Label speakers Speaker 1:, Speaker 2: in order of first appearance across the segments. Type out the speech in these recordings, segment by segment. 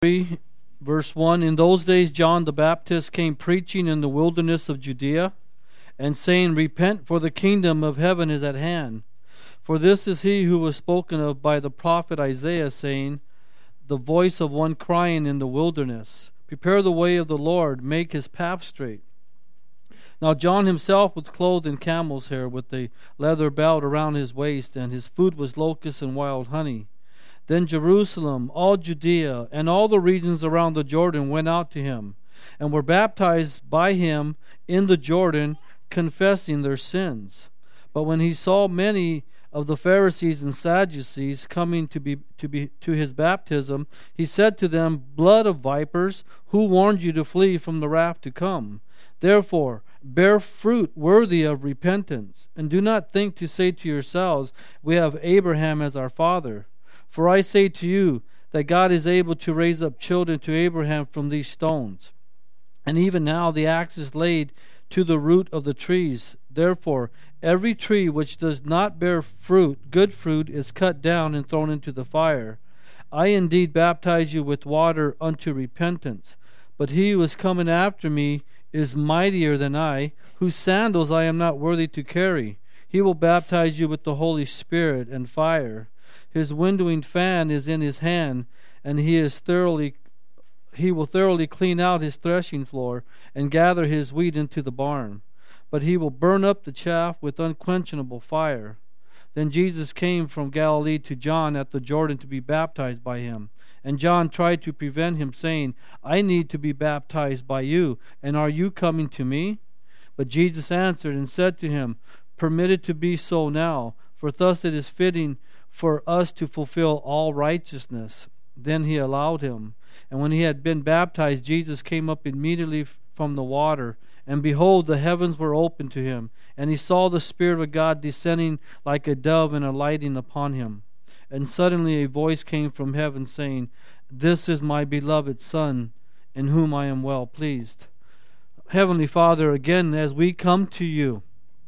Speaker 1: 3, verse 1, In those days John the Baptist came preaching in the wilderness of Judea, and saying, Repent, for the kingdom of heaven is at hand. For this is he who was spoken of by the prophet Isaiah, saying, The voice of one crying in the wilderness, Prepare the way of the Lord, make his path straight. Now John himself was clothed in camel's hair, with a leather belt around his waist, and his food was locusts and wild honey. Then Jerusalem, all Judea, and all the regions around the Jordan went out to him, and were baptized by him in the Jordan, confessing their sins. But when he saw many of the Pharisees and Sadducees coming to his baptism, he said to them, Blood of vipers, who warned you to flee from the wrath to come? Therefore, bear fruit worthy of repentance, and do not think to say to yourselves, We have Abraham as our father. For I say to you that God is able to raise up children to Abraham from these stones. And even now the axe is laid to the root of the trees. Therefore, every tree which does not bear fruit, good fruit, is cut down and thrown into the fire. I indeed baptize you with water unto repentance, but he who is coming after me is mightier than I, whose sandals I am not worthy to carry. He will baptize you with the Holy Spirit and fire. His windowing fan is in his hand, and he will thoroughly clean out his threshing floor, and gather his wheat into the barn. But he will burn up the chaff with unquenchable fire. Then Jesus came from Galilee to John at the Jordan to be baptized by him. And John tried to prevent him, saying, I need to be baptized by you, and are you coming to me? But Jesus answered and said to him, Permit it to be so now, for thus it is fitting for us to fulfill all righteousness. Then he allowed him. And when he had been baptized, Jesus came up immediately from the water. And behold, the heavens were opened to him. And he saw the Spirit of God descending like a dove and alighting upon him. And suddenly a voice came from heaven, saying, This is my beloved Son, in whom I am well pleased. Heavenly Father, again, as we come to you,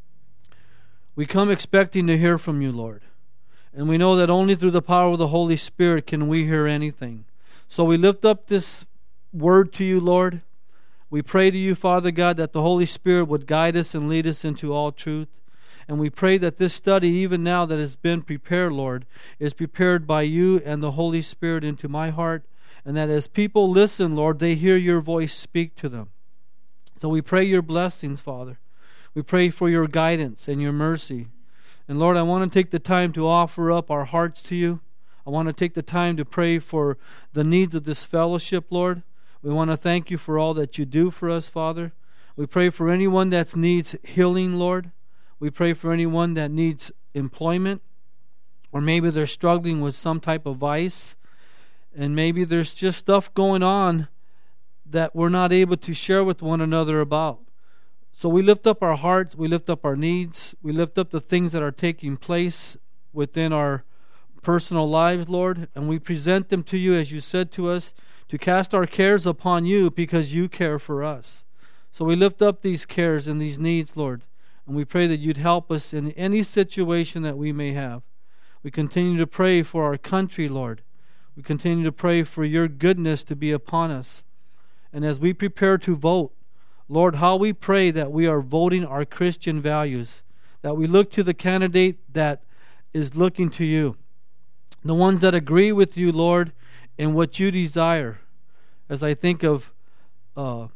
Speaker 1: we come expecting to hear from you, Lord. And we know that only through the power of the Holy Spirit can we hear anything. So we lift up this word to you, Lord. We pray to you, Father God, that the Holy Spirit would guide us and lead us into all truth. And we pray that this study, even now that has been prepared, Lord, is prepared by you and the Holy Spirit into my heart. And that as people listen, Lord, they hear your voice speak to them. So we pray your blessings, Father. We pray for your guidance and your mercy. And Lord, I want to take the time to offer up our hearts to you. I want to take the time to pray for the needs of this fellowship, Lord. We want to thank you for all that you do for us, Father. We pray for anyone that needs healing, Lord. We pray for anyone that needs employment, or maybe they're struggling with some type of vice, and maybe there's just stuff going on that we're not able to share with one another about. So we lift up our hearts, we lift up our needs, we lift up the things that are taking place within our personal lives, Lord, and we present them to you as you said to us, to cast our cares upon you because you care for us. So we lift up these cares and these needs, Lord, and we pray that you'd help us in any situation that we may have. We continue to pray for our country, Lord. We continue to pray for your goodness to be upon us. And as we prepare to vote, Lord, how we pray that we are voting our Christian values, that we look to the candidate that is looking to you, the ones that agree with you, Lord, in what you desire. As I think of a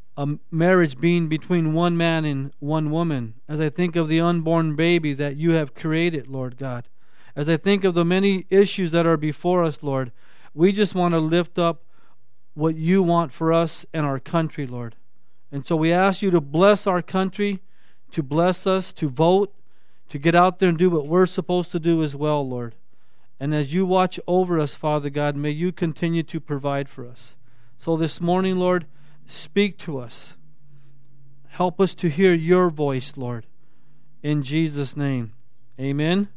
Speaker 1: marriage being between one man and one woman, as I think of the unborn baby that you have created, Lord God, as I think of the many issues that are before us, Lord, we just want to lift up what you want for us and our country, Lord. And so we ask you to bless our country, to bless us, to vote, to get out there and do what we're supposed to do as well, Lord. And as you watch over us, Father God, may you continue to provide for us. So this morning, Lord, speak to us. Help us to hear your voice, Lord. In Jesus' name, amen.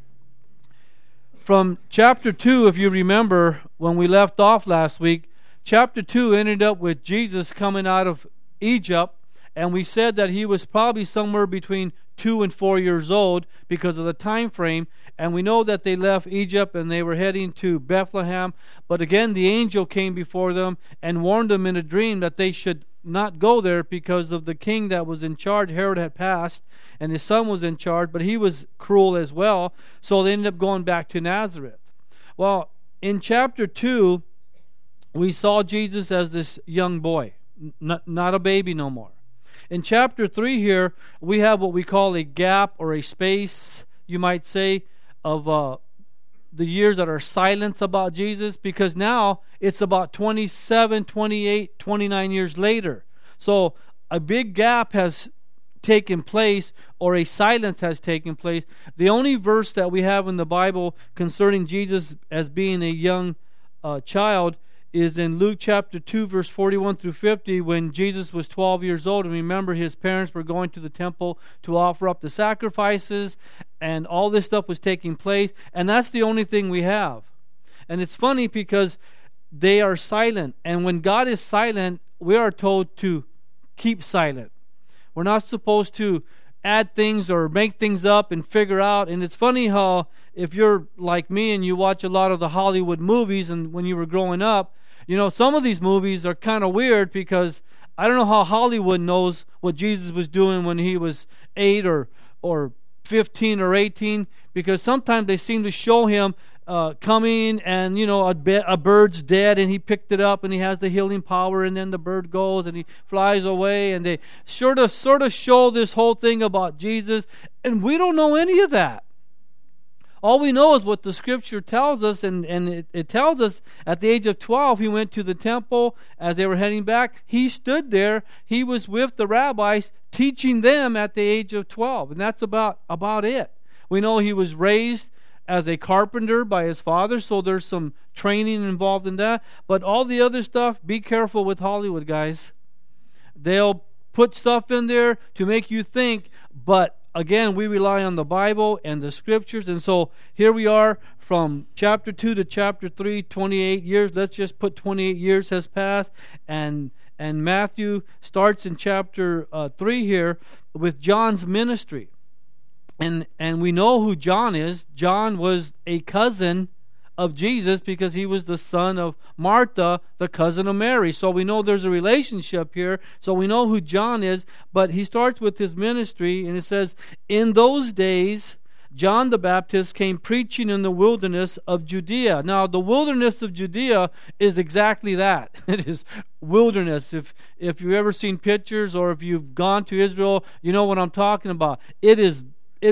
Speaker 1: From chapter 2, if you remember, when we left off last week, chapter 2 ended up with Jesus coming out of Egypt and we said that he was probably somewhere between 2 and 4 years old because of the time frame. And we know that they left Egypt and they were heading to Bethlehem. But again, the angel came before them and warned them in a dream that they should not go there because of the king that was in charge. Herod had passed and his son was in charge, but he was cruel as well. So they ended up going back to Nazareth. Well, in chapter 2, we saw Jesus as this young boy, not a baby no more. In chapter 3 here, we have what we call a gap or a space, you might say, of the years that are silence about Jesus, because now it's about 27, 28, 29 years later. So a big gap has taken place, or a silence has taken place. The only verse that we have in the Bible concerning Jesus as being a young child is in Luke chapter 2, verse 41 through 50, when Jesus was 12 years old. And remember, his parents were going to the temple to offer up the sacrifices, and all this stuff was taking place. And that's the only thing we have. And it's funny because they are silent. And when God is silent, we are told to keep silent. We're not supposed to add things or make things up and figure out. And it's funny how, if you're like me and you watch a lot of the Hollywood movies, and when you were growing up, you know, some of these movies are kind of weird, because I don't know how Hollywood knows what Jesus was doing when he was 8 or 15 or 18, because sometimes they seem to show him coming, and you know, a bird's dead and he picked it up and he has the healing power, and then the bird goes and he flies away, and they sort of show this whole thing about Jesus, and we don't know any of that. All we know is what the Scripture tells us, and it tells us at the age of 12, he went to the temple as they were heading back. He stood there. He was with the rabbis, teaching them at the age of 12, and that's about it. We know he was raised as a carpenter by his father, so there's some training involved in that. But all the other stuff, be careful with Hollywood, guys. They'll put stuff in there to make you think, but again, we rely on the Bible and the Scriptures. And so here we are from chapter 2 to chapter 3, 28 years. Let's just put 28 years has passed. And Matthew starts in chapter 3 here with John's ministry. And we know who John is. John was a cousin of Jesus, because he was the son of Martha, the cousin of Mary. So we know there's a relationship here. So we know who John is. But he starts with his ministry, and it says, "In those days, John the Baptist came preaching in the wilderness of Judea." Now, the wilderness of Judea is exactly that. It is wilderness. If you've ever seen pictures, or if you've gone to Israel, you know what I'm talking about. It is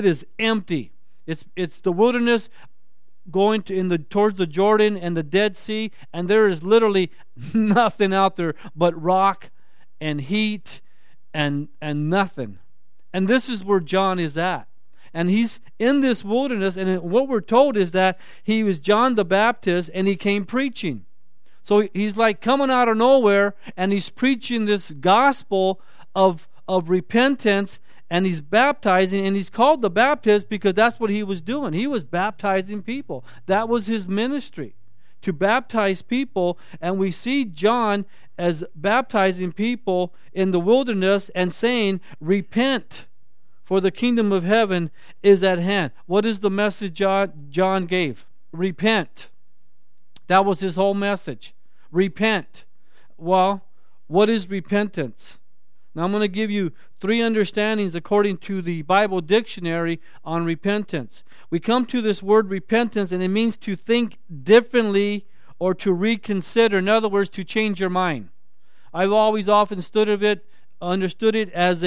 Speaker 1: empty. It's the wilderness going towards the Jordan and the Dead Sea, and there is literally nothing out there but rock and heat and nothing. And this is where John is at. And he's in this wilderness, and what we're told is that he was John the Baptist, and he came preaching. So he's like coming out of nowhere, and he's preaching this gospel of repentance, and he's baptizing, and he's called the Baptist because that's what he was doing. He was baptizing people. That was his ministry, to baptize people. And we see John as baptizing people in the wilderness and saying, "Repent, for the kingdom of heaven is at hand." What is the message John gave? Repent. That was his whole message. Repent. Well, what is repentance? Now I'm going to give you 3 understandings according to the Bible dictionary on repentance. We come to this word repentance, and it means to think differently or to reconsider. In other words, to change your mind. I've always often understood it as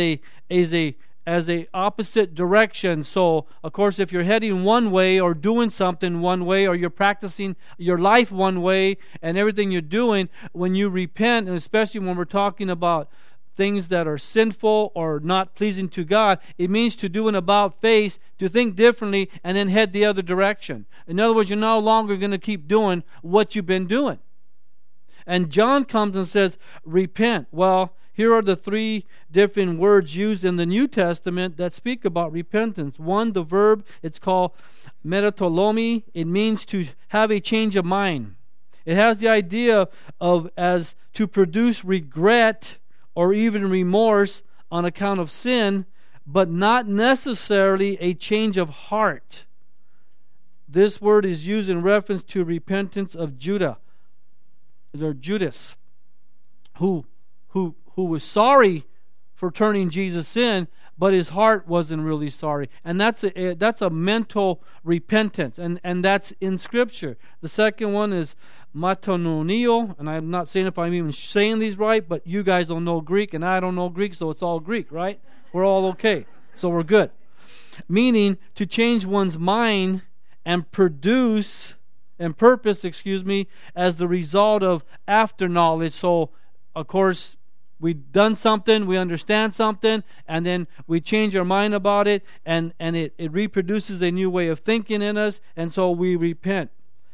Speaker 1: a opposite direction. So, of course, if you're heading one way or doing something one way, or you're practicing your life one way and everything you're doing, when you repent, and especially when we're talking about things that are sinful or not pleasing to God, it means to do an about face, to think differently, and then head the other direction. In other words, you're no longer going to keep doing what you've been doing. And John comes and says, repent. Well, here are the 3 different words used in the New Testament that speak about repentance. One, the verb, it's called metatolomi. It means to have a change of mind. It has the idea of as to produce regret or even remorse on account of sin, but not necessarily a change of heart. This word is used in reference to repentance of Judas, who was sorry for turning Jesus in, but his heart wasn't really sorry. And that's a mental repentance, and that's in Scripture. The second one is metanoia, and I'm not saying if I'm even saying these right, but you guys don't know Greek, and I don't know Greek, so it's all Greek, right? We're all okay, so we're good. Meaning to change one's mind and purpose, as the result of after knowledge. So, of course, we've done something, we understand something, and then we change our mind about it, and it reproduces a new way of thinking in us, and so we repent.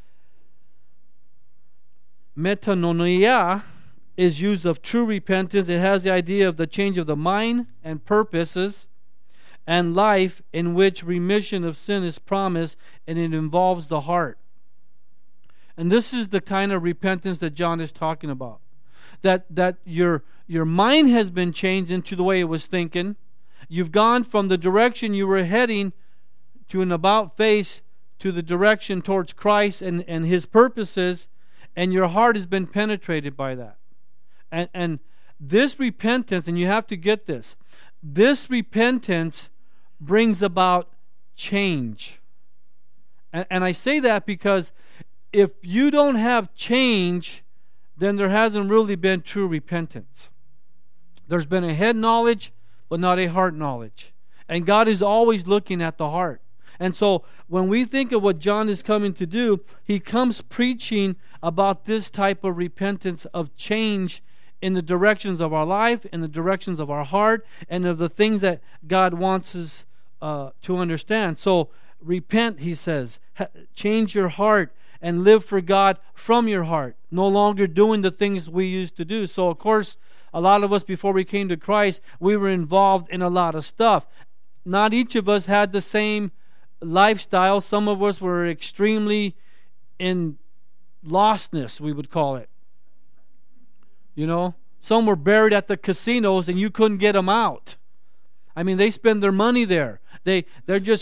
Speaker 1: Metanoia is used of true repentance. It has the idea of the change of the mind and purposes and life in which remission of sin is promised, and it involves the heart. And this is the kind of repentance that John is talking about. That your mind has been changed into the way it was thinking. You've gone from the direction you were heading to an about face to the direction towards Christ and His purposes, and your heart has been penetrated by that. And this repentance, and you have to get this, this repentance brings about change. And I say that because if you don't have change, then there hasn't really been true repentance. There's been a head knowledge, but not a heart knowledge. And God is always looking at the heart. And so when we think of what John is coming to do, he comes preaching about this type of repentance of change in the directions of our life, in the directions of our heart, and of the things that God wants us to understand. So repent, he says. Change your heart and live for God from your heart. No longer doing the things we used to do. So, of course, a lot of us, before we came to Christ, we were involved in a lot of stuff. Not each of us had the same lifestyle. Some of us were extremely in lostness, we would call it. You know, some were buried at the casinos and you couldn't get them out. I mean, they spend their money there. They're just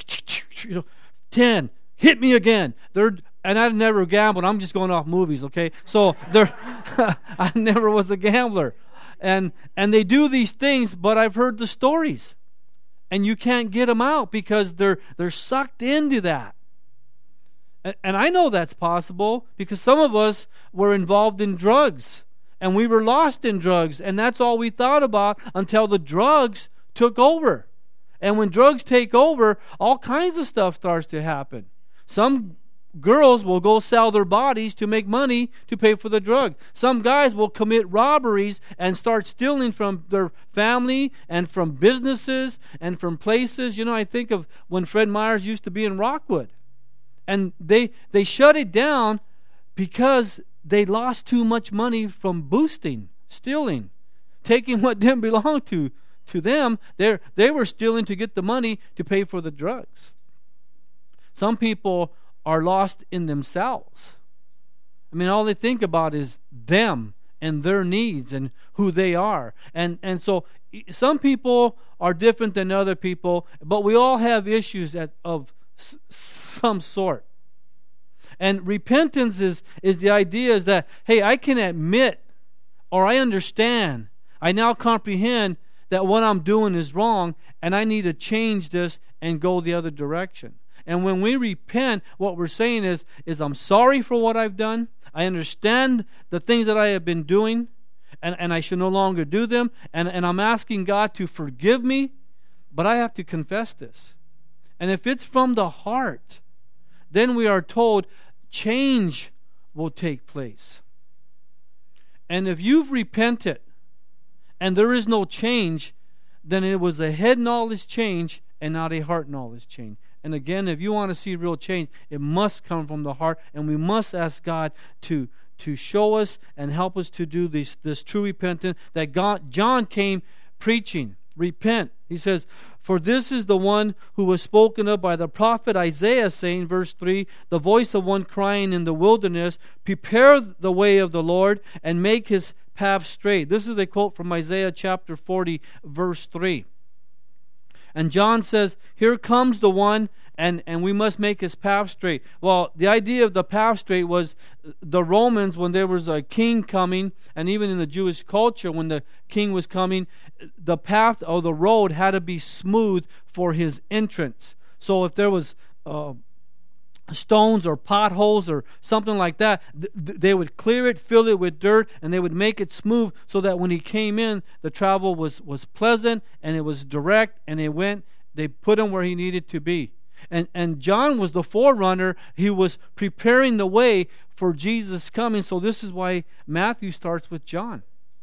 Speaker 1: 10, hit me again. And I never gambled. I'm just going off movies, okay? So I never was a gambler. And they do these things, but I've heard the stories. And you can't get them out because they're sucked into that. And I know that's possible because some of us were involved in drugs. And we were lost in drugs. And that's all we thought about until the drugs took over. And when drugs take over, all kinds of stuff starts to happen. Some girls will go sell their bodies to make money to pay for the drug. Some guys will commit robberies and start stealing from their family and from businesses and from places. You know, I think of when Fred Meyers used to be in Rockwood. And they shut it down because they lost too much money from boosting, stealing, taking what didn't belong to them. They were stealing to get the money to pay for the drugs. Some people are lost in themselves. I mean, all they think about is them and their needs and who they are. And so some people are different than other people, but we all have issues of some sort. And repentance is the idea is that, hey, I can admit or I understand, I now comprehend that what I'm doing is wrong and I need to change this and go the other direction. And when we repent, what we're saying is I'm sorry for what I've done. I understand the things that I have been doing, and I should no longer do them. And I'm asking God to forgive me, but I have to confess this. And if it's from the heart, then we are told change will take place. And if you've repented and there is no change, then it was a head knowledge change and not a heart knowledge change. And again, if you want to see real change, it must come from the heart, and we must ask God to show us and help us to do this true repentance that John came preaching. Repent. He says, for this is the one who was spoken of by the prophet Isaiah, saying, verse 3, the voice of one crying in the wilderness, prepare the way of the Lord, and make his path straight. This is a quote from Isaiah chapter 40, verse 3. And John says, here comes the one, and we must make his path straight. Well, the idea of the path straight was the Romans, when there was a king coming, and even in the Jewish culture, when the king was coming, the path or the road had to be smooth for his entrance. So if there was stones or potholes or something like that, they would clear it, fill it with dirt, and they would make it smooth so that when he came in, the travel was pleasant and it was direct, and they put him where he needed to be. And John was the forerunner. He was preparing the way for Jesus coming. So this is why Matthew starts with John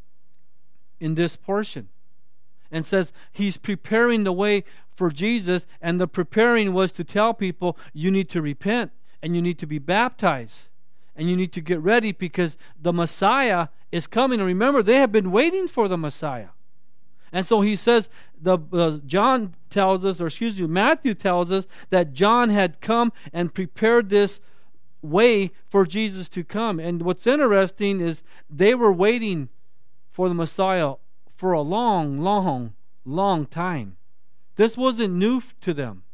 Speaker 1: in this portion and says he's preparing the way for Jesus, and the preparing was to tell people, you need to repent and you need to be baptized and you need to get ready because the Messiah is coming. And remember, they have been waiting for the Messiah. And so he says, Matthew tells us that John had come and prepared this way for Jesus to come. And what's interesting is they were waiting for the Messiah for a long, long, long time. This wasn't new to them.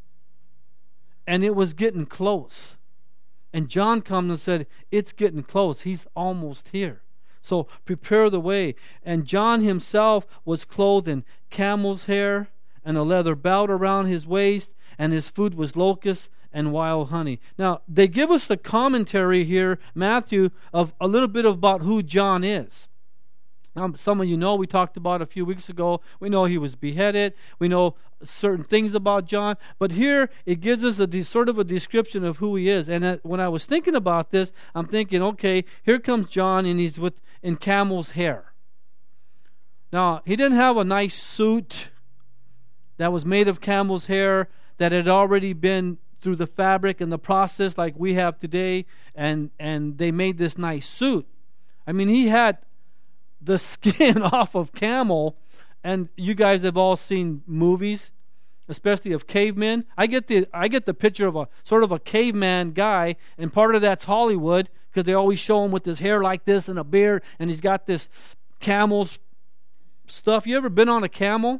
Speaker 1: And it was getting close. And John comes and said, it's getting close. He's almost here. So prepare the way. And John himself was clothed in camel's hair and a leather belt around his waist, and his food was locusts and wild honey. Now, they give us the commentary here, Matthew, of a little bit about who John is. Some of you know, we talked about a few weeks ago. We know he was beheaded. We know certain things about John. But here it gives us sort of a description of who he is. And when I was thinking about this, I'm thinking, okay, here comes John, and he's in camel's hair. Now, he didn't have a nice suit that was made of camel's hair that had already been through the fabric and the process like we have today, and they made this nice suit. I mean, he had the skin off of camel, and you guys have all seen movies, especially of cavemen. I get the picture of a sort of a caveman guy, and part of that's Hollywood because they always show him with his hair like this and a beard, and he's got this camel's stuff. You ever been on a camel?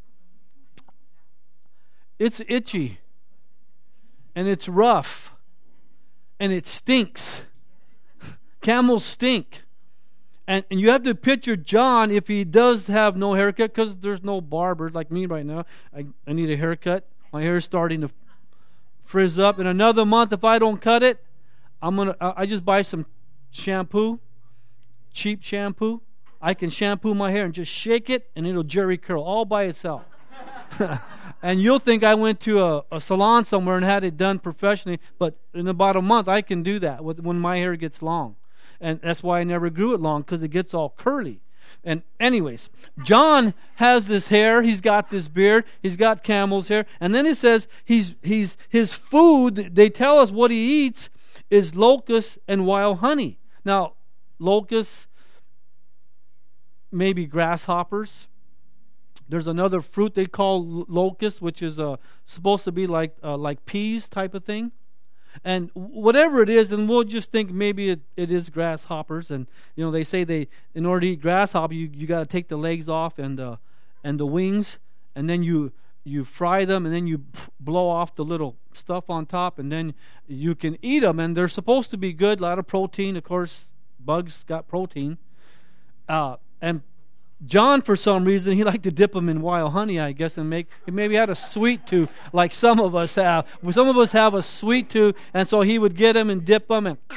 Speaker 1: It's itchy, and it's rough, and it stinks. Camels stink. And you have to picture John if he does have no haircut, because there's no barbers like me right now. I need a haircut. My hair is starting to frizz up. In another month, if I don't cut it, I just buy some shampoo, cheap shampoo. I can shampoo my hair and just shake it, and it'll jerry curl all by itself. And you'll think I went to a salon somewhere and had it done professionally, but in about a month I can do that when my hair gets long. And that's why I never grew it long, because it gets all curly. And anyways, John has this hair, he's got this beard, he's got camel's hair, and then it says his food, they tell us what he eats, is locusts and wild honey. Now, locusts, maybe grasshoppers. There's another fruit they call locust, which is supposed to be like peas type of thing. And whatever it is, then we'll just think maybe it is grasshoppers. And they say in order to eat grasshopper, you got to take the legs off and the wings, and then you fry them, and then you blow off the little stuff on top, and then you can eat them. And they're supposed to be good, a lot of protein. Of course, bugs got protein. And John, for some reason, he liked to dip them in wild honey, I guess, and he maybe had a sweet tooth like some of us have. Some of us have a sweet tooth, and so he would get them and dip them, and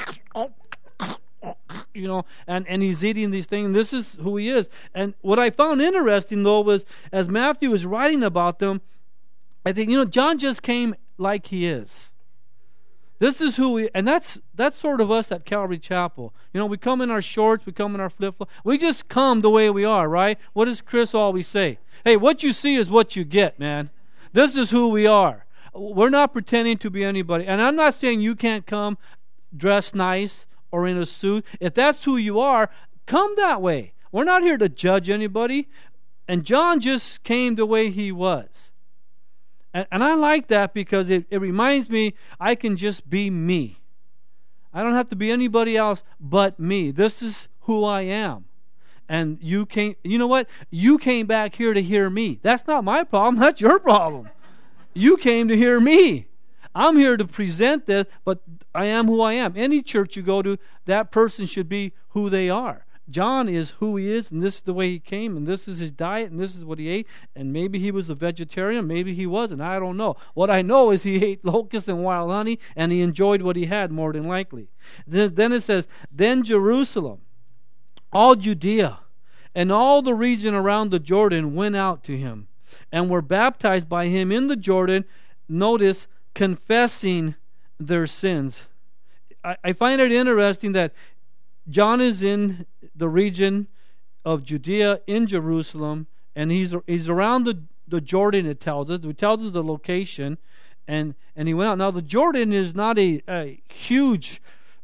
Speaker 1: and he's eating these things. This is who he is. And what I found interesting, though, was as Matthew was writing about them, I think, John just came like he is. This is who we, and that's sort of us at Calvary Chapel. We come in our shorts, we come in our flip-flops. We just come the way we are, right? What does Chris always say? Hey, what you see is what you get, man. This is who we are. We're not pretending to be anybody. And I'm not saying you can't come dressed nice or in a suit. If that's who you are, come that way. We're not here to judge anybody. And John just came the way he was. And I like that because it reminds me I can just be me. I don't have to be anybody else but me. This is who I am. and you came, you know what? You came back here to hear me. That's not my problem. That's your problem. You came to hear me. I'm here to present this, but I am who I am. Any church you go to, that person should be who they are. John is who he is, and this is the way he came, and this is his diet, and this is what he ate. And maybe he was a vegetarian, maybe he wasn't. I don't know. What I know is he ate locusts and wild honey, and he enjoyed what he had more than likely. Then it says, then Jerusalem, all Judea, and all the region around the Jordan went out to him, and were baptized by him in the Jordan. Notice, confessing their sins. I find it interesting that John is in the region of Judea in Jerusalem, and he's around the Jordan, it tells us. It tells us the location, and he went out. Now, the Jordan is not a huge,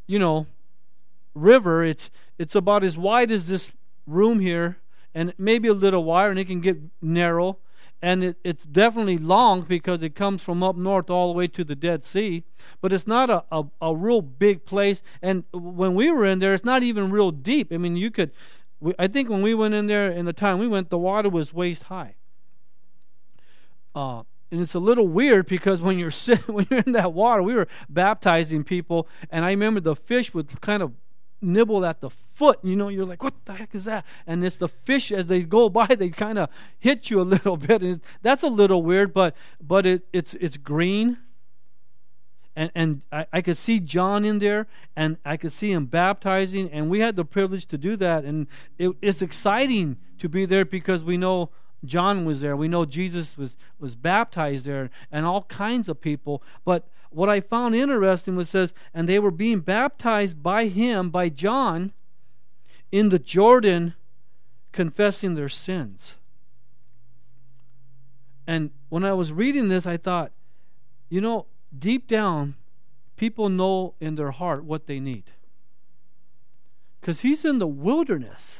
Speaker 1: river. It's about as wide as this room here, and maybe a little wider, and it can get narrow. And it's definitely long because it comes from up north all the way to the Dead Sea. But it's not a real big place. And when we were in there, it's not even real deep. I mean, I think when we went in there, in the time we went, the water was waist high. And it's a little weird because when you're in that water, we were baptizing people, and I remember the fish would kind of nibble at the foot. You're like, what the heck is that? And it's the fish, as they go by, they kind of hit you a little bit. And that's a little weird, but it's green. And I could see John in there, and I could see him baptizing, and we had the privilege to do that. And it's exciting to be there because we know John was there. We know Jesus was baptized there, and all kinds of people. But what I found interesting was, says, and they were being baptized by him, by John, in the Jordan, confessing their sins. And when I was reading this, I thought, deep down, people know in their heart what they need. Because he's in the wilderness,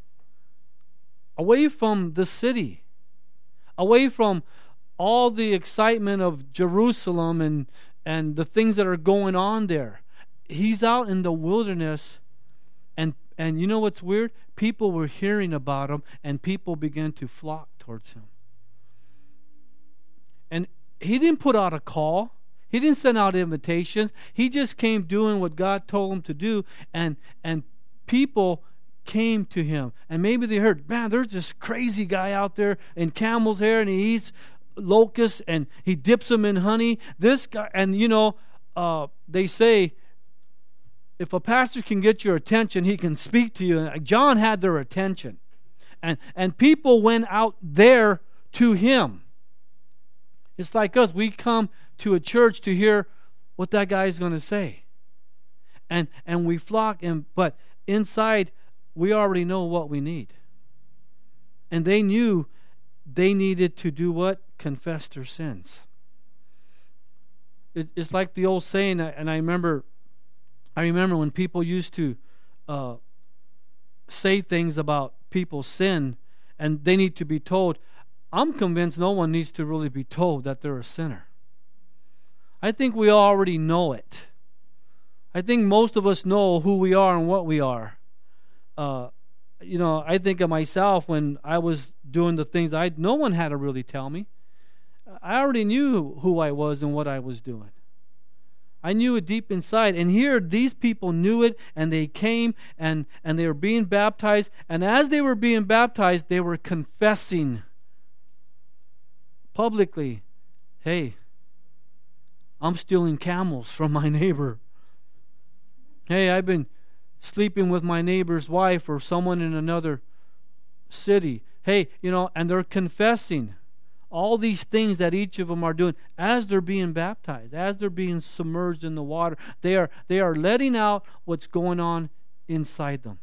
Speaker 1: away from the city, away from all the excitement of Jerusalem and the things that are going on there. He's out in the wilderness, and you know what's weird? People were hearing about him, and people began to flock towards him. And he didn't put out a call. He didn't send out invitations. He just came doing what God told him to do, and people came to him. And maybe they heard, man, there's this crazy guy out there in camel's hair, and he eats locusts, and he dips them in honey. This guy, and they say, if a pastor can get your attention, he can speak to you. And John had their attention. And people went out there to him. It's like us. We come to a church to hear what that guy is going to say. And we flock, but inside, we already know what we need. And they knew they needed to do what? Confess their sins. It's like the old saying, and I remember when people used to say things about people's sin, and they need to be told. I'm convinced no one needs to really be told that they're a sinner. I think we already know it. I think most of us know who we are and what we are. I think of myself when I was doing the things no one had to really tell me. I already knew who I was and what I was doing. I knew it deep inside. And here, these people knew it, and they came, and they were being baptized. And as they were being baptized, they were confessing publicly, hey, I'm stealing camels from my neighbor. Hey, I've been sleeping with my neighbor's wife or someone in another city. Hey, and they're confessing all these things that each of them are doing as they're being baptized, as they're being submerged in the water. They are letting out what's going on inside them.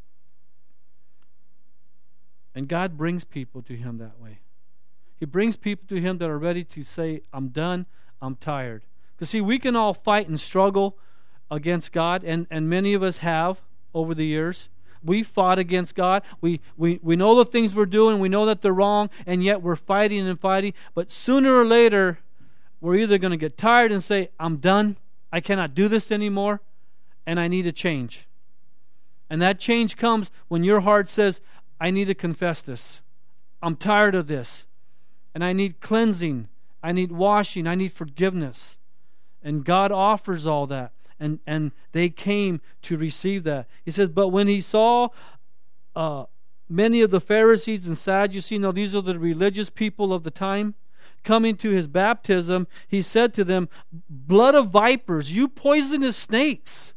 Speaker 1: And God brings people to him that way. He brings people to him that are ready to say, I'm done, I'm tired. Because see, we can all fight and struggle against God, and many of us have over the years. We fought against God. We know the things we're doing. We know that they're wrong, and yet we're fighting and fighting. But sooner or later, we're either going to get tired and say, I'm done. I cannot do this anymore, and I need a change. And that change comes when your heart says, I need to confess this. I'm tired of this. And I need cleansing. I need washing. I need forgiveness. And God offers all that. And they came to receive that. He says, but when he saw many of the Pharisees and Sadducees, now these are the religious people of the time, coming to his baptism, he said to them, blood of vipers, you poisonous snakes.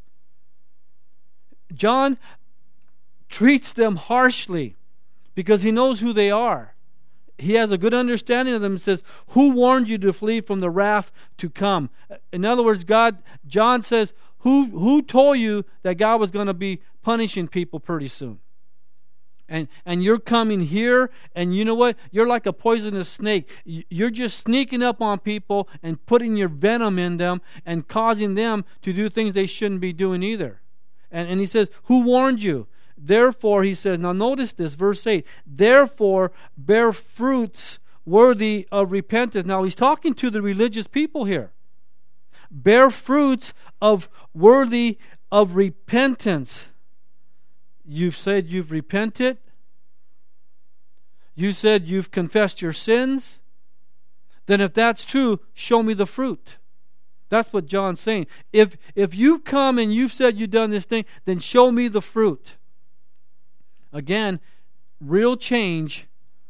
Speaker 1: John treats them harshly because he knows who they are. He has a good understanding of them and says, who warned you to flee from the wrath to come? In other words, John says, who told you that God was going to be punishing people pretty soon? And you're coming here, and you know what? You're like a poisonous snake. You're just sneaking up on people and putting your venom in them and causing them to do things they shouldn't be doing either. And he says, who warned you? Therefore, he says, now notice this, verse 8, therefore bear fruits worthy of repentance. Now he's talking to the religious people here. Bear fruits of worthy of repentance. You've said you've repented. You said you've confessed your sins. Then if that's true, show me the fruit. That's what John's saying. If you've come and you've said you've done this thing, then show me the fruit. Again, real change,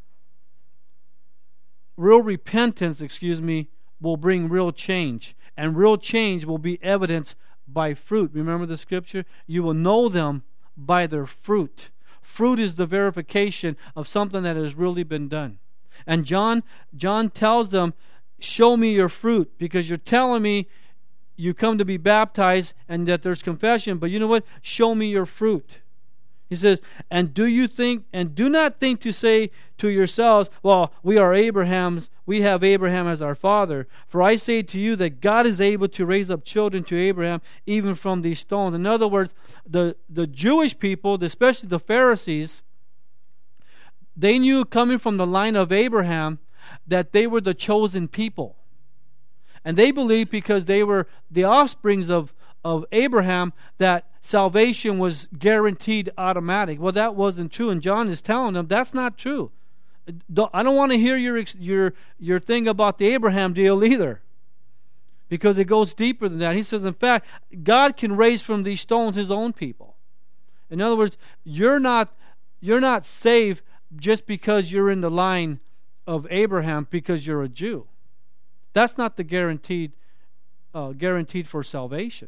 Speaker 1: real repentance, will bring real change. And real change will be evidenced by fruit. Remember the scripture? You will know them by their fruit. Fruit is the verification of something that has really been done. And John tells them, show me your fruit, because you're telling me you come to be baptized and that there's confession, but you know what? Show me your fruit. He says, and do not think to say to yourselves, well, we have Abraham as our father. For I say to you that God is able to raise up children to Abraham even from these stones. In other words, the Jewish people, especially the Pharisees, they knew coming from the line of Abraham that they were the chosen people. And they believed because they were the offsprings of Abraham that salvation was guaranteed automatic. Well, that wasn't true, and John is telling them that's not true. I don't want to hear your thing about the Abraham deal either, because it goes deeper than that. He says, in fact, God can raise from these stones His own people. In other words, you're not saved just because you're in the line of Abraham because you're a Jew. That's not the guaranteed for salvation.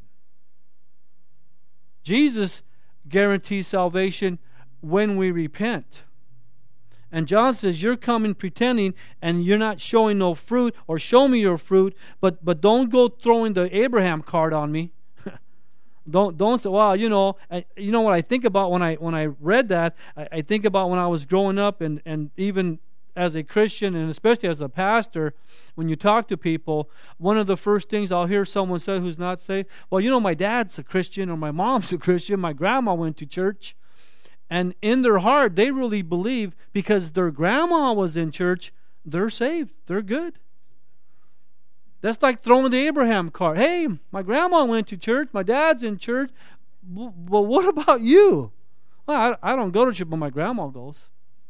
Speaker 1: Jesus guarantees salvation when we repent. And John says, you're coming pretending and you're not showing no fruit, or show me your fruit, but don't go throwing the Abraham card on me. Don't say, well, you know what I think about when I read that, I think about when I was growing up and even as a Christian, and especially as a pastor, when you talk to people, one of the first things I'll hear someone say who's not saved, well, my dad's a Christian, or my mom's a Christian, my grandma went to church. And in their heart, they really believe because their grandma was in church, they're saved, they're good. That's like throwing the Abraham card. Hey, my grandma went to church, my dad's in church, but what about you? Well, I don't go to church, but my grandma goes.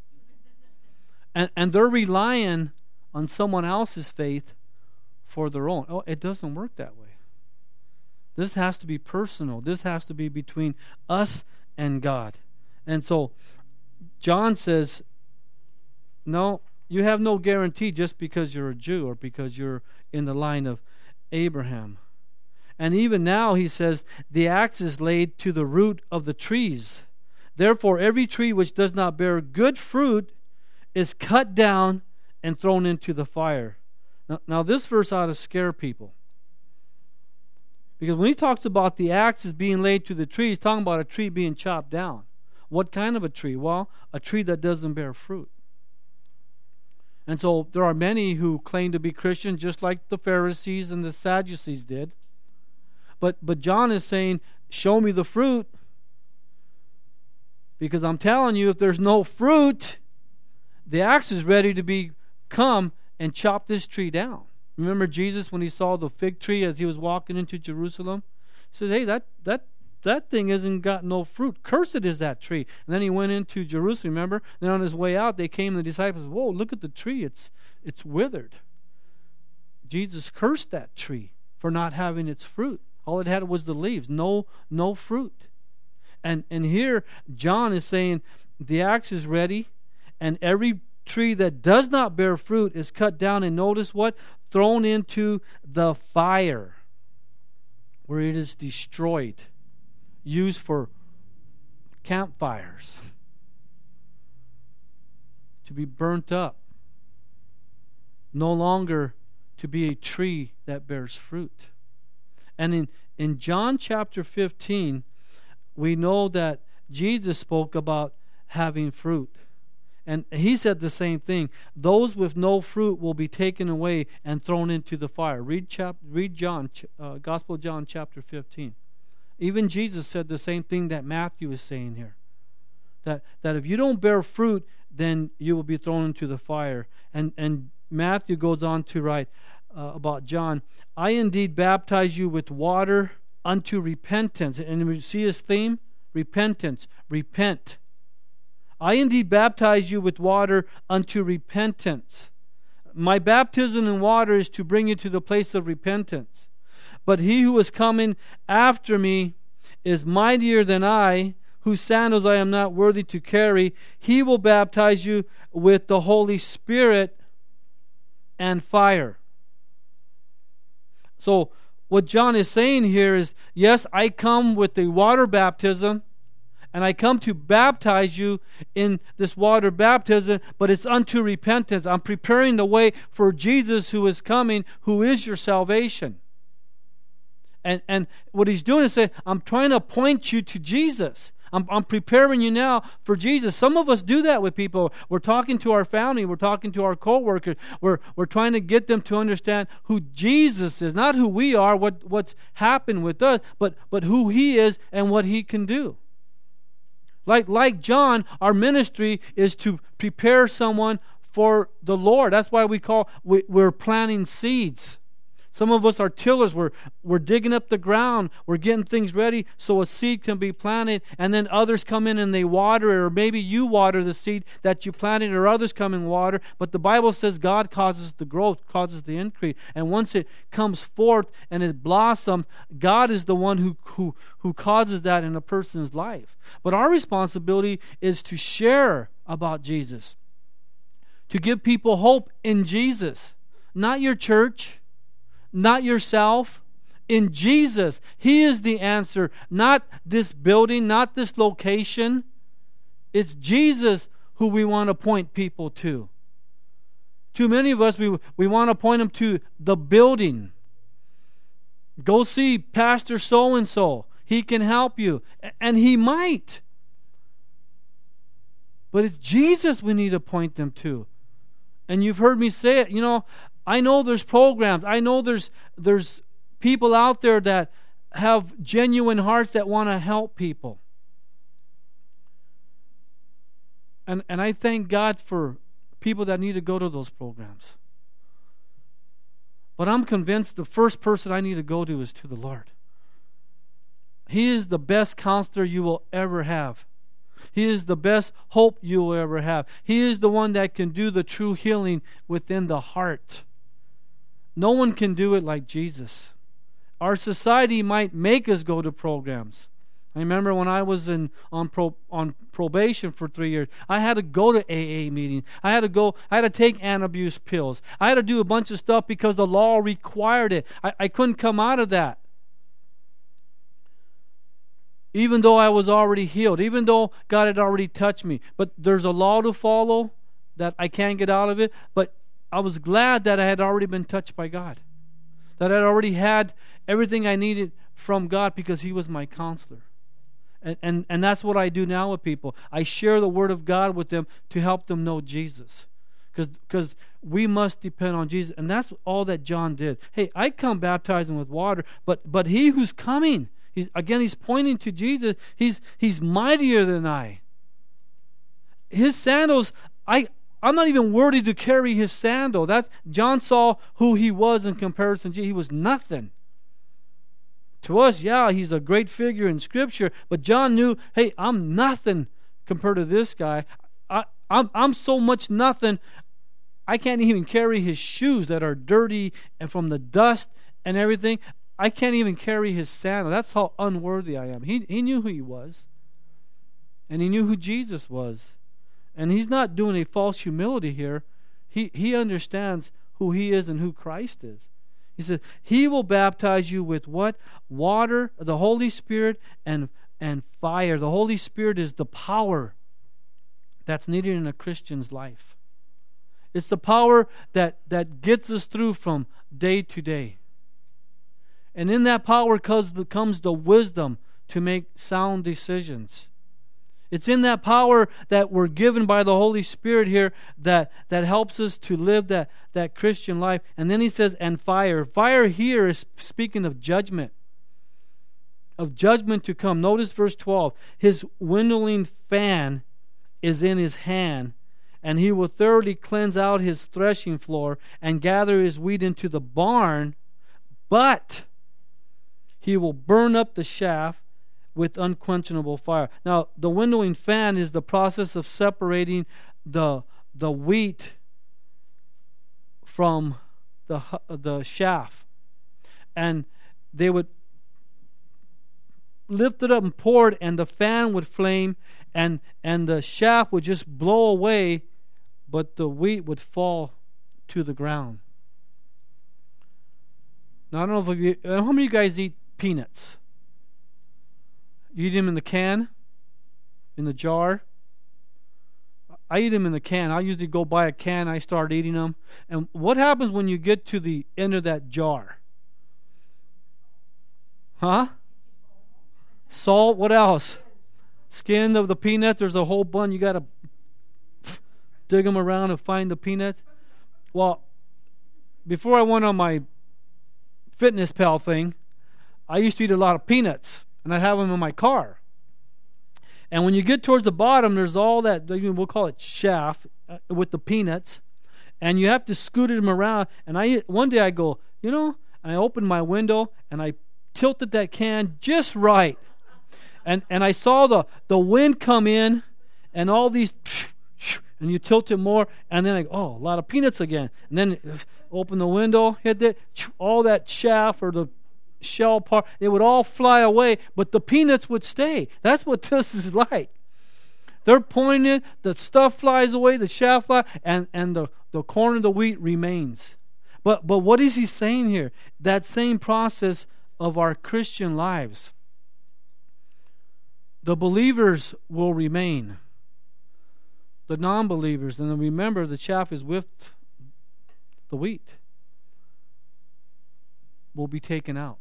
Speaker 1: And they're relying on someone else's faith for their own. Oh, it doesn't work that way. This has to be personal. This has to be between us and God. And so John says, no, you have no guarantee just because you're a Jew or because you're in the line of Abraham. And even now he says, the axe is laid to the root of the trees. Therefore, every tree which does not bear good fruit is cut down and thrown into the fire. Now this verse ought to scare people. Because when he talks about the axe being laid to the tree, he's talking about a tree being chopped down. What kind of a tree? Well, a tree that doesn't bear fruit. And so there are many who claim to be Christians, just like the Pharisees and the Sadducees did. But John is saying, show me the fruit. Because I'm telling you, if there's no fruit, the axe is ready to come and chop this tree down. Remember Jesus when he saw the fig tree as he was walking into Jerusalem? He said, hey, that that thing hasn't got no fruit. Cursed is that tree. And then he went into Jerusalem, remember? Then on his way out, they came, the disciples, whoa, look at the tree. It's withered. Jesus cursed that tree for not having its fruit. All it had was the leaves, no fruit. And here, John is saying, the axe is ready, and every tree that does not bear fruit is cut down, and notice what? Thrown into the fire, where it is destroyed, used for campfires, to be burnt up, no longer to be a tree that bears fruit. And in John chapter 15, we know that Jesus spoke about having fruit. And he said the same thing. Those with no fruit will be taken away and thrown into the fire. Read John, Gospel of John chapter 15. Even Jesus said the same thing that Matthew is saying here. That if you don't bear fruit, then you will be thrown into the fire. And Matthew goes on to write about John, I indeed baptize you with water unto repentance. And we see his theme? Repentance. Repent. I indeed baptize you with water unto repentance. My baptism in water is to bring you to the place of repentance. But he who is coming after me is mightier than I, whose sandals I am not worthy to carry. He will baptize you with the Holy Spirit and fire. So what John is saying here is, yes, I come with the water baptism, and I come to baptize you in this water baptism, but it's unto repentance. I'm preparing the way for Jesus who is coming, who is your salvation. And what he's doing is saying, I'm trying to point you to Jesus. I'm preparing you now for Jesus. Some of us do that with people. We're talking to our family. We're talking to our co-workers. We're trying to get them to understand who Jesus is. Not who we are, what's happened with us, but who he is and what he can do. Like John, our ministry is to prepare someone for the Lord. That's why we're planting seeds. Some of us are tillers. We're digging up the ground. We're getting things ready so a seed can be planted, and then others come in and they water it, or maybe you water the seed that you planted, or others come and water. But the Bible says God causes the growth, causes the increase. And once it comes forth and it blossoms, God is the one who causes that in a person's life. But our responsibility is to share about Jesus, to give people hope in Jesus, not your church, not yourself, in Jesus. He is the answer, not this building, not this location. It's Jesus who we want to point people to. Too many of us, we want to point them to the building. Go see Pastor so-and-so. He can help you. And he might. But it's Jesus we need to point them to. And you've heard me say it, I know there's programs. I know there's people out there that have genuine hearts that want to help people. And I thank God for people that need to go to those programs. But I'm convinced the first person I need to go to is to the Lord. He is the best counselor you will ever have. He is the best hope you will ever have. He is the one that can do the true healing within the heart. No one can do it like Jesus. Our society might make us go to programs. I remember when I was on probation for 3 years, I had to go to AA meetings. I had to take anti-abuse pills. I had to do a bunch of stuff because the law required it. I couldn't come out of that. Even though I was already healed, even though God had already touched me. But there's a law to follow that I can't get out of it. But I was glad that I had already been touched by God. That I had already had everything I needed from God because He was my counselor. And that's what I do now with people. I share the Word of God with them to help them know Jesus. Because we must depend on Jesus. And that's all that John did. Hey, I come baptizing with water, but He who's coming, he's pointing to Jesus. He's mightier than I. His sandals, I'm not even worthy to carry His sandal. John saw who He was in comparison to Jesus. He was nothing. To us, yeah, he's a great figure in Scripture, but John knew, hey, I'm nothing compared to this guy. I'm so much nothing, I can't even carry his shoes that are dirty and from the dust and everything. I can't even carry his sandal. That's how unworthy I am. He knew who he was. And he knew who Jesus was. And he's not doing a false humility here. He understands who he is and who Christ is. He says, he will baptize you with what? Water, the Holy Spirit, and fire. The Holy Spirit is the power that's needed in a Christian's life. It's the power that gets us through from day to day. And in that power comes the wisdom to make sound decisions. It's in that power that we're given by the Holy Spirit here that helps us to live that Christian life. And then he says, and fire. Fire here is speaking of judgment. Of judgment to come. Notice verse 12. His windowing fan is in his hand, and he will thoroughly cleanse out his threshing floor and gather his wheat into the barn, but he will burn up the chaff with unquenchable fire. Now, the windowing fan is the process of separating the wheat from the chaff. And they would lift it up and pour it, and the fan would flame, and the chaff would just blow away, but the wheat would fall to the ground. Now, I don't know if how many of you guys eat peanuts? You eat them in the can? In the jar? I eat them in the can. I usually go buy a can, I start eating them. And what happens when you get to the end of that jar? Huh? Salt, what else? Skin of the peanut, there's a whole bunch. You got to dig them around to find the peanut. Well, before I went on my Fitness Pal thing, I used to eat a lot of peanuts, and I'd have them in my car. And when you get towards the bottom, there's all that, we'll call it chaff, with the peanuts, and you have to scoot them around. And one day I go, and I opened my window, and I tilted that can just right. And I saw the wind come in, and all these, and you tilt it more, and then I go, a lot of peanuts again. And then open the window, hit that, all that chaff or the shell part, it would all fly away, but the peanuts would stay. That's what this is like. They're pointing it, the stuff flies away, the chaff flies, and the corn of the wheat remains. But what is he saying here? That same process of our Christian lives. The believers will remain. The non-believers, and then remember, the chaff is with the wheat, will be taken out.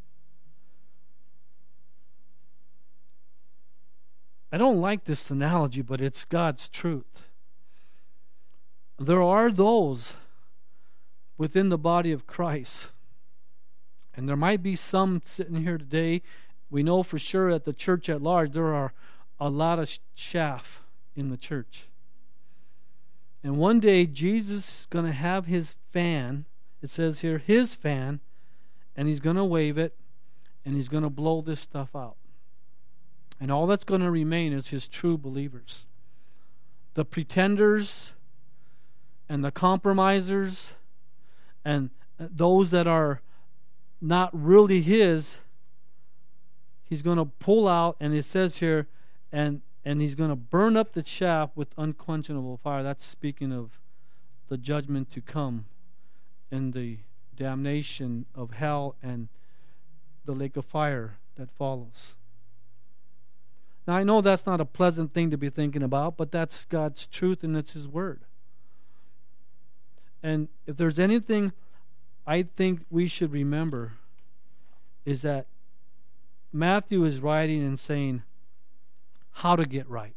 Speaker 1: I don't like this analogy, but it's God's truth. There are those within the body of Christ, and there might be some sitting here today. We know for sure at the church at large there are a lot of chaff in the church. And one day Jesus is going to have his fan, it says here, his fan, and he's going to wave it, and he's going to blow this stuff out. And all that's going to remain is his true believers. The pretenders and the compromisers and those that are not really his, he's going to pull out, and it says here, and he's going to burn up the chaff with unquenchable fire. That's speaking of the judgment to come and the damnation of hell and the lake of fire that follows. Now, I know that's not a pleasant thing to be thinking about, but that's God's truth and it's his word. And if there's anything I think we should remember, is that Matthew is writing and saying how to get right.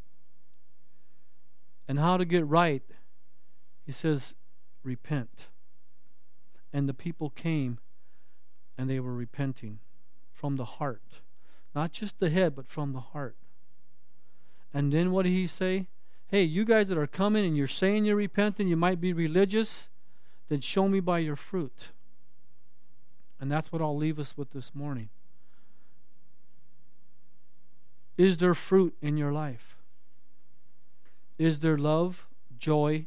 Speaker 1: And how to get right, he says, repent. And the people came and they were repenting from the heart. Not just the head, but from the heart. And then what did he say? Hey, you guys that are coming and you're saying you're repenting, you might be religious, then show me by your fruit. And that's what I'll leave us with this morning. Is there fruit in your life? Is there love, joy,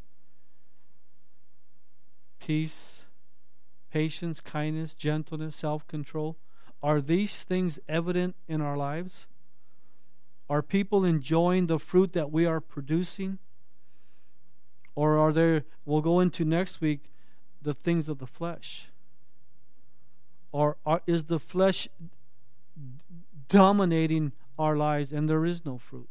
Speaker 1: peace, patience, kindness, gentleness, self-control? Are these things evident in our lives? Are people enjoying the fruit that we are producing? Or are there, we'll go into next week, the things of the flesh? Or is the flesh dominating our lives and there is no fruit?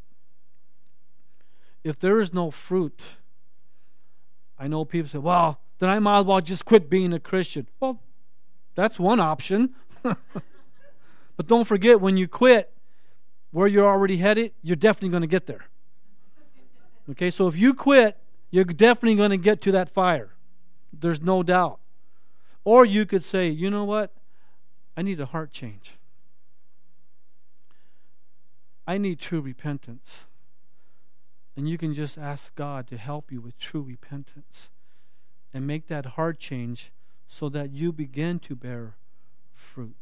Speaker 1: If there is no fruit, I know people say, well, then I might as well just quit being a Christian. Well, that's one option. But don't forget, when you quit, where you're already headed, you're definitely going to get there. Okay, so if you quit, you're definitely going to get to that fire. There's no doubt. Or you could say, you know what? I need a heart change. I need true repentance. And you can just ask God to help you with true repentance and make that heart change so that you begin to bear fruit.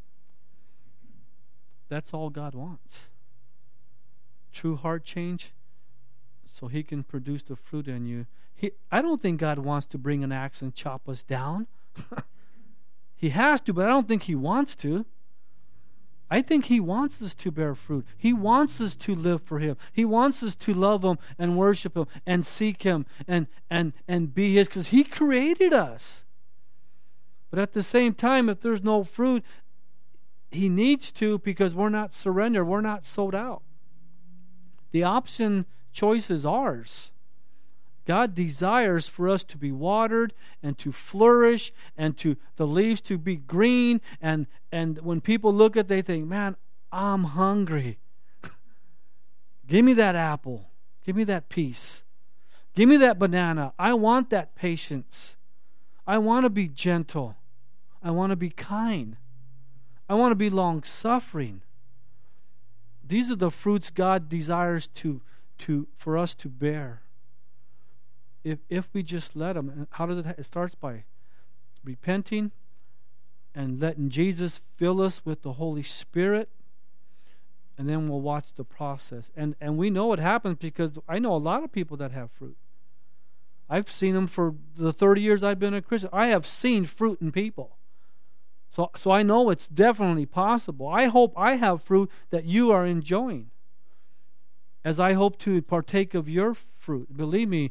Speaker 1: That's all God wants. True heart change so He can produce the fruit in you. I don't think God wants to bring an axe and chop us down. He has to, but I don't think He wants to. I think He wants us to bear fruit. He wants us to live for Him. He wants us to love Him and worship Him and seek Him and be His, because He created us. But at the same time, if there's no fruit, He needs to, because we're not surrendered. We're not sold out. The option choice is ours. God desires for us to be watered and to flourish and to the leaves to be green. And when people look at it, they think, man, I'm hungry. Give me that apple. Give me that peace. Give me that banana. I want that patience. I want to be gentle. I want to be kind. I want to be long-suffering. These are the fruits God desires for us to bear. If we just let Him. How does it? It starts by repenting and letting Jesus fill us with the Holy Spirit, and then we'll watch the process. And we know it happens because I know a lot of people that have fruit. I've seen them for the 30 years I've been a Christian. I have seen fruit in people. So I know it's definitely possible. I hope I have fruit that you are enjoying, as I hope to partake of your fruit. Believe me,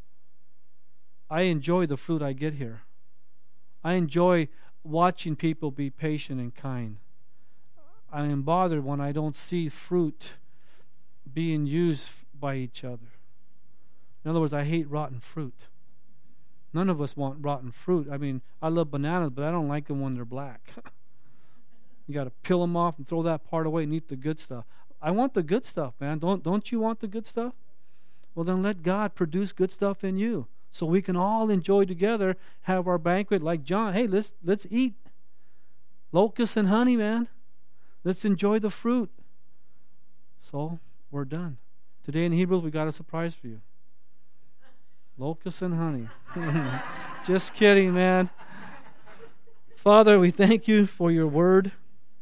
Speaker 1: I enjoy the fruit I get here. I enjoy watching people be patient and kind. I am bothered when I don't see fruit being used by each other. In other words, I hate rotten fruit. None of us want rotten fruit. I mean, I love bananas, but I don't like them when they're black. You got to peel them off and throw that part away and eat the good stuff. I want the good stuff, man. Don't you want the good stuff? Well, then let God produce good stuff in you, so we can all enjoy together, have our banquet like John. Hey, let's eat locusts and honey, man. Let's enjoy the fruit. So we're done. Today in Hebrews, we got a surprise for you. Locusts and honey. Just kidding, man. Father, we thank you for your word.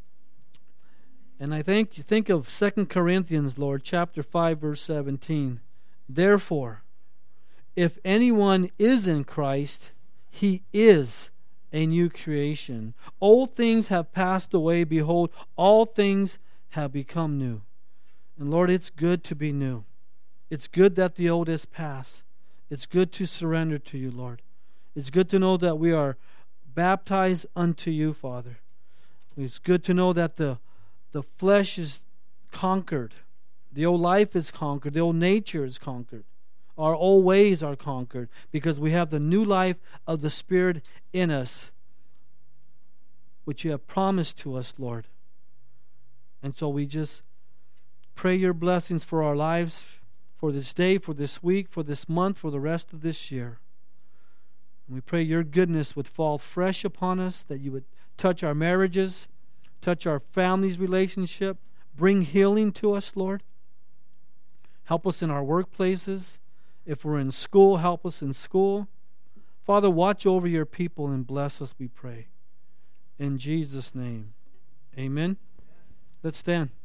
Speaker 1: And I think of 2 Corinthians, Lord, chapter 5, verse 17. Therefore, if anyone is in Christ, he is a new creation. Old things have passed away. Behold, all things have become new. And Lord, it's good to be new. It's good that the old is past. It's good to surrender to you, Lord. It's good to know that we are baptized unto you, Father. It's good to know that the flesh is conquered. The old life is conquered. The old nature is conquered. Our old ways are conquered because we have the new life of the Spirit in us, which you have promised to us, Lord. And so we just pray your blessings for our lives, for this day, for this week, for this month, for the rest of this year. And we pray your goodness would fall fresh upon us, that you would touch our marriages, touch our families' relationship, bring healing to us, Lord. Help us in our workplaces. If we're in school, help us in school. Father, watch over your people and bless us, we pray. In Jesus' name. Amen. Let's stand.